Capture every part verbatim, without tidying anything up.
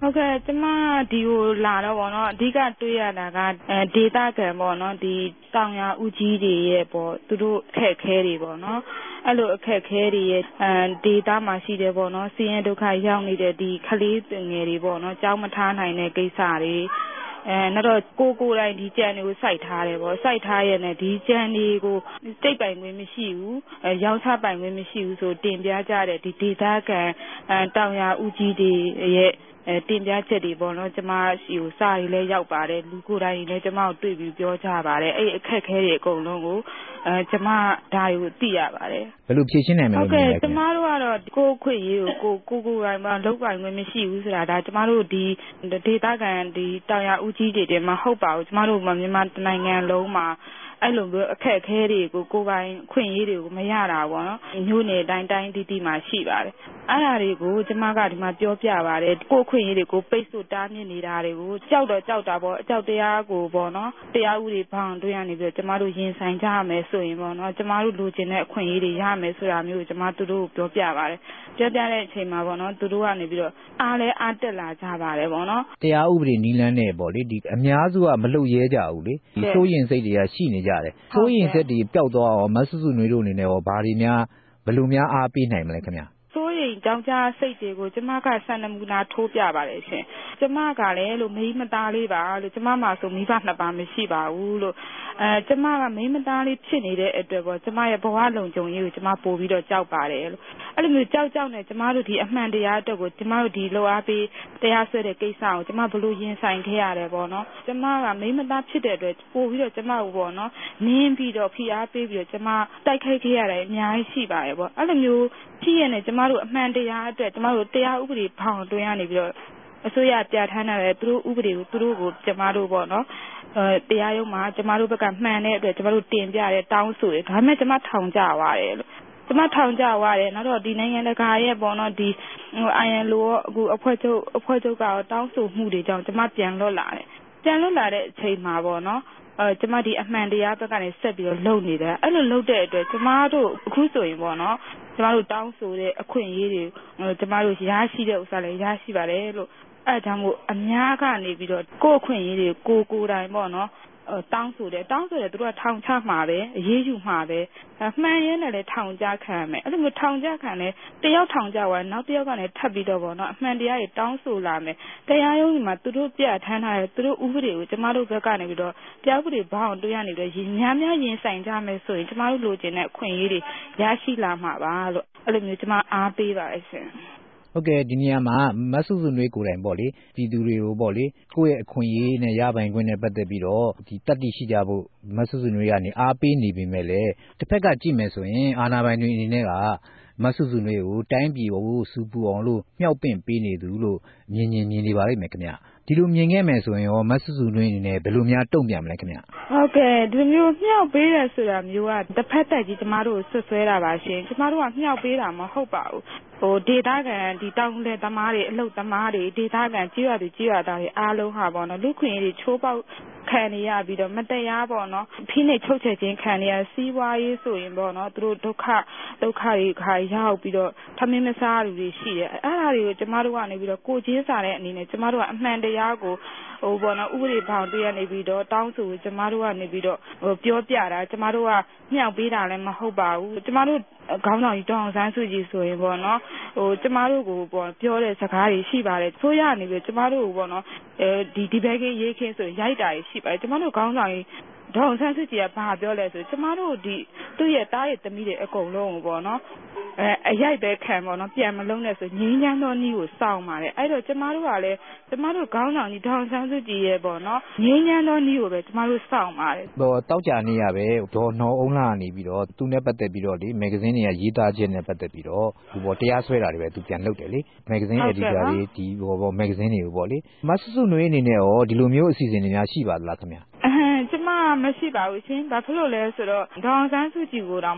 ဟုတ်ကဲ့ကျမဒီကိုလာတော့ဗောနော်အဓိကတွေ့ရတာကအဲဒေတာကန်ဗောနော်ဒီတောင်ရဦးကြီးတွေရဲ့ပေါ့သူတို့အခက်ခဲတွေဗောနော်အဲ့လိုအခက်ခဲတွေရဲ့အဲဒေတာမှာရှိတယ်ဗောနော်စီးရင်ဒုက္ခရောက်နေတဲ့ဒီခလေးငယ်တွေဗောနော်ကြောင်းမထားနိုင်တဲ့ကိစ္စတွေအဲနောက်တော့ကိုကိုတိုင်းဒီကြံတွေကိုစိုက်ထားတယ်ဗောစိုက်ထားရတဲ့ဒီကြံတွေကိုတိတ်ပိုင်ခွင့်မရှိဘူးအဲရောင်းချပိုင်ခွင့်မရှိဘူးဆိုတင်ပြကြတဲ့ဒီဒေတာကန်အဲတောင်ရဦးကြီးတွေရဲ့အဲတင်ပြချက်တွေပေါ့နော်ကျမရှိကိုစာရီလဲရောက်ပါတယ်လူကိုယ်တိုင်လည်းကျမကိုတွေ့ပြီးပြောကြပါတယ်အဲ့အခက်ခဲတွေအကုန်လုံးကိုအဲကျမဒါကိုသိရပါတယ်ဘယ်လိုဖြေရှင်းနိုင်မလဲဟုတ်ကဲ့ကျမတို့ကတော့ကိုခွင့်ရေးကိုကိုကိုကိုယ်တိုင်မှလောက်ပိုင်ခွင့်မရှိဘူးဆိုတာဒါကျမတို့ဒီဒေသခံဒီတောင်ရဦးကြီးတွေတွေမှာဟုတ်ပါဘူးကျမတို့မြန်မာနိုင်ငံလုံးမှာအဲ့လိုမျိုးအခက်အခဲတွေကိုကိုယ်ပိုင်ခွင့်ရေးတွေကိုမရတာပေါ့နော်မျိုးနယ်တိုင်းတိုင်းတီးတီးမှာရှိပါတယ်အဲ့ဒါတွေကိုကျမကဒီမှာပြောပြပါတယ်ကိုယ်ခွင့်ရေးတွေကိုပိတ်ဆို့တားမြစ်နေတာတွေကိုကြောက်တော့ကြောက်တာပေါ့အကြောက်တရားကိုပေါ့နော်တရားဥပဒေဘောင်တွင်းရနေပြီးကျမတို့ရင်ဆိုင်ကြရမယ်ဆိုရင်ပေါ့နော်ကျမတို့လိုချင်တဲ့အခွင့်အရေးတွေရမယ်ဆိုတာမျိုးကိုကျမတို့ပြောပြပါတယ်ပြောပြတဲ့အချိန်မှာပေါ့နော်သူတို့ကနေပြီးတော့အားလဲအားတက်လာကြပါတယ်ပေါ့နော်တရားဥပဒေနီးလန်းနဲ့ပေါ့လေဒီအများစုကမလုပ်ရဲကြဘူးလေဒီစိုးရင်စိတ်တွေကရှိနေကြတယ်စိုးရင်စိတ်တွေပျောက်သွားအောင်မဆူဆူနွေတို့အနေနဲ့ရောဘာတွေများဘယ်လိုများအားပေးနိုင်မလဲခင်ဗျာစိုးရိမ်ကြောင်းကြားစိတ်တွေကိုကျမကစံနမူနာထိုးပြပါတယ်ရှင်ကျမကလည်းလို့မိမသားလေးပါလို့ကျမမှဆိုမိဘနှစ်ပါးမရှိပါဘူးလို့အဲကျမကမိမသားလေးဖြစ်နေတဲ့အတွက်ပေါ့ကျမရဲ့ဘဝလုံခြုံရေးကိုကျမပို့ပြီးတော့ကြောက်ပါတယ်လို့အဲ့လိုမျိုးကြောက်ကြောက်နေကျမတို့ဒီအမှန်တရားအတွက်ကိုကျမတို့ဒီလိုအားပေးတရားစွဲတဲ့ကိစ္စကိုကျမဘလို့ရင်ဆိုင်ခဲ့ရတယ်ပေါ့နော်ကျမကမိမသားဖြစ်တဲ့အတွက်ပို့ပြီးတော့ကျမကိုပေါ့နော်နင်းပြီးတော့ဖိအားပေးပြီးတော့ကျမတိုက်ခိုက်ခဲ့ရတယ်အများကြီးရှိပါတယ်ပေါ့အဲ့လိုမျိုးဖြစ်ရနေကျမတို့အမှန်တရားအတွက်ကျမတို့တရားဥပဒေဘောင်တွင်းရနေပြီးတော့အစိုးရပြဋ္ဌာန်းတဲ့သူတို့ဥပဒေကိုသူတို့ကိုကျမတို့ပေါ့နော်အဲတရားရုံးမှာကျမတို့ဘက်ကမှန်တဲ့အတွက်ကျမတို့တင်ပြရဲတောင်းဆိုရဲဒါပေမဲ့ကျမထောင်ကြသွားတယ်လို့ကျမထောင်ကြသွားတယ်နောက်တော့ဒီနိုင်ငံတကာရဲ့ပေါ့နော်ဒီဟို I L O အခုအဖွဲ့ချုပ်အဖွဲ့ချုပ်ကတောင်းဆိုမှုတွေကြောင့်ကျမပြန်လွတ်လာတယ်ပြန်လွတ်လာတဲ့အချိန်မှာပေါ့နော်အဲကျမဒီအမှန်တရားဘက်ကနေဆက်ပြီးတော့လုပ်နေတယ်အဲ့လိုလုပ်တဲ့အတွက်ကျမတို့အခုဆိုရင်ပေါ့နော်ကျမတို့တောင်းဆိုတဲ့အခွင့်အရေးတွေကျမတို့ရရှိတဲ့ဥစ္စာလည်းရရှိပါတယ်လို့အဲဒါကြောင့်မို့အများကနေပြီးတော့ကိုယ့်အခွင့်အရေးတွေကိုကိုယ်တိုင်ပေါ့နော်တောင်းဆိုတယ်တောင်းဆိုတယ်သူတို့ကထောင်ချမှာပဲအရေးယူမှာပဲမှန်ရဲနဲ့လည်းထောင်ချခံရမယ်အဲ့လိုမျိုးထောင်ချခံလဲတယောက်ထောင်ချသွားနောက်တယောက်ကလည်းထပ်ပြီးတော့ပေါ့နော်အမှန်တရားတွေတောင်းဆိုလာမယ်တရားရုံးကြီးမှာသူတို့ပြဋ္ဌာန်းထားတဲ့သူတို့ဥပဒေကိုကျမတို့ဘက်ကနေပြီးတော့တရားဥပဒေဘောင်တွင်းရနေပြီးတော့များများရင်ဆိုင်ကြမယ်ဆိုရင်ကျမတို့လိုချင်တဲ့အခွင့်အရေးတွေရရှိလာမှာပါလို့အဲ့လိုမျိုးကျမအားပေးပါအရှင်ဟုတ်ကဲ့ဒီနေရာမှာမဆုစုနွေးကိုယ်တိုင်ပေါ့လေပြည်သူတွေကိုပေါ့လေကိုယ့်ရဲ့အခွင့်အရေးနဲ့ရပိုင်ခွင့်နဲ့ပတ်သက်ပြီးတော့ဒီတတ်သိရှိကြဖို့မဆုစုနွေးကနေအားပေးနေပေမဲ့လည်းတစ်ဖက်ကကြည့်မယ်ဆိုရင်အာဏာပိုင်တွေအနေနဲ့ကမဆုစုနွေးကိုတိုင်းပြည်ကိုစူပူအောင်လို့မြှောက်ပင့်ပေးနေသူလို့မြင်မြင်မြင်နေပါလိမ့်မယ်ခင်ဗျဒီလိုမြင်ခဲ့မယ်ဆိုရင်ရောမဆုစုနွေးအနေနဲ့ဘယ်လိုများတုံ့ပြန်မလဲခင်ဗျဟုတ်ကဲ့ဒီမျိုးမြှောက်ပေးရဆိုတာမျိုးကတစ်ဖက်သက်ကြီးကျမတို့ဆွဆွဲတာပါရှင်ကျမတို့ကမြှောက်ပေးတာမဟုတ်ပါဘူးဟိုဒေတာကန်ဒီတောင်းတဲ့သမားတွေအလုပ်သမားတွေဒေတာကန်ကြီးရသူကြီးရသားတွေအားလုံးဟာပေါ့နော်လူခွင့်ရေးချိုးပေါက်ခံနေရပြီးတော့မတရားပေါ့နော်ဖိနှိပ်ချုပ်ချယ်ခြင်းခံရစီးပွားရေးဆိုရင်ပေါ့နော်သူတို့ဒုက္ခဒုက္ခတွေခါရောက်ပြီးတော့ထမင်းမစားလူတွေရှိတယ်အဲ့ဒါတွေကိုကျမတို့ကနေပြီးတော့ကိုချင်းစာတဲ့အနေနဲ့ကျမတို့ကအမှန်တရားကိုဟိုပေါ့နော်ဥပဒေဘောင်တွေကနေပြီးတော့တောင်းဆိုကျမတို့ကနေပြီးတော့ဟိုပြောပြတာကျမတို့ကမြောက်ပေးတာလည်းမဟုတ်ပါဘူးကျမတို့ခေါင်းဆောင်ကြီးတောင်းအောင်ဆန်းစုကြည်ဆိုရင်ပေါ့နော်ဟိုကျမတို့ကိုပေါ့ပြောတဲ့စကားတွေရှိပါတယ်ဆိုရနေပြီးကျမတို့ကိုပေါ့နော်အဲဒီဒီဘက်ကရေးခင်းဆိုရိုက်တာတွေရှိပါတယ်ကျမတို့ခေါင်းဆောင်ကြီးဒေါအောင်ဆန်းစုကြည်ကဘာပြောလဲဆိုကျမတို့ဒီသူ့ရဲ့တားရဲ့သမီးတွေအကုန်လုံးကိုပေါ့နော်အဲအရိုက်ပဲခံပေါ့နော်ပြန်မလုံးနဲ့ဆိုငင်းချမ်းသောနီးကိုစောင့်ပါတယ်အဲ့တော့ကျမတို့ကလည်းကျမတို့ခေါင်းဆောင်ကြီးဒေါအောင်ဆန်းစုကြည်ရဲ့ပေါ့နော်ငင်းချမ်းသောနီးကိုပဲကျမတို့စောင့်ပါတယ်ဟိုတောက်ကြနေရပဲဒေါ်နော်အုံးလာနေပြီးတော့သူနဲ့ပတ်သက်ပြီးတော့လေမဂ္ဂဇင်းတွေကရေးသားခြင်းနဲ့ပတ်သက်ပြီးတော့ဟိုပေါ့တရားစွဲတာတွေပဲသူပြန်လုပ်တယ်လေမဂ္ဂဇင်းအက်ဒီတာတွေဒီဟိုပေါ့မဂ္ဂဇင်းတွေကိုပေါ့လေမဆုစုနွေးအနေနဲ့ရောဒီလိုမျိုးအစီအစဉ်တွေများရှိပါသလားခင်ဗျအဟမ်းကျမမရှိပါဘူးရှင်ဘာဖြစ်လို့လဲဆိုတော့ဒေါအောင်ဆန်းစုကြည်ကိုတောင်မှ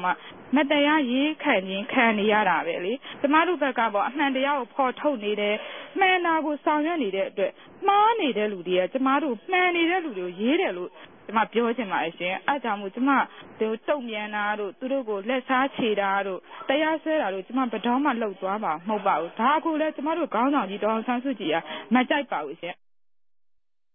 မတရားရေးခံခြင်းခံနေရတာပဲလေကျမတို့ဘက်ကပေါ့အမှန်တရားကိုဖော်ထုတ်နေတယ်မှန်တာကိုဆောင်ရွက်နေတဲ့အတွက်မှားနေတဲ့လူတွေကကျမတို့မှန်နေတဲ့လူတွေကိုရေးတယ်လို့ကျမပြောချင်ပါတယ်ရှင်အဲကြောင့်မို့ကျမတို့တုံ့ပြန်တာတို့သူတို့ကိုလက်စားချေတာတို့တရားစွဲတာတို့ကျမဘယ်တော့မှလှုပ်သွားမှာမဟုတ်ပါဘူးဒါကိုလည်းကျမတို့ခေါင်းဆောင်ကြီးဒေါအောင်ဆန်းစုကြည်ကမကြိုက်ပါဘူးရှင်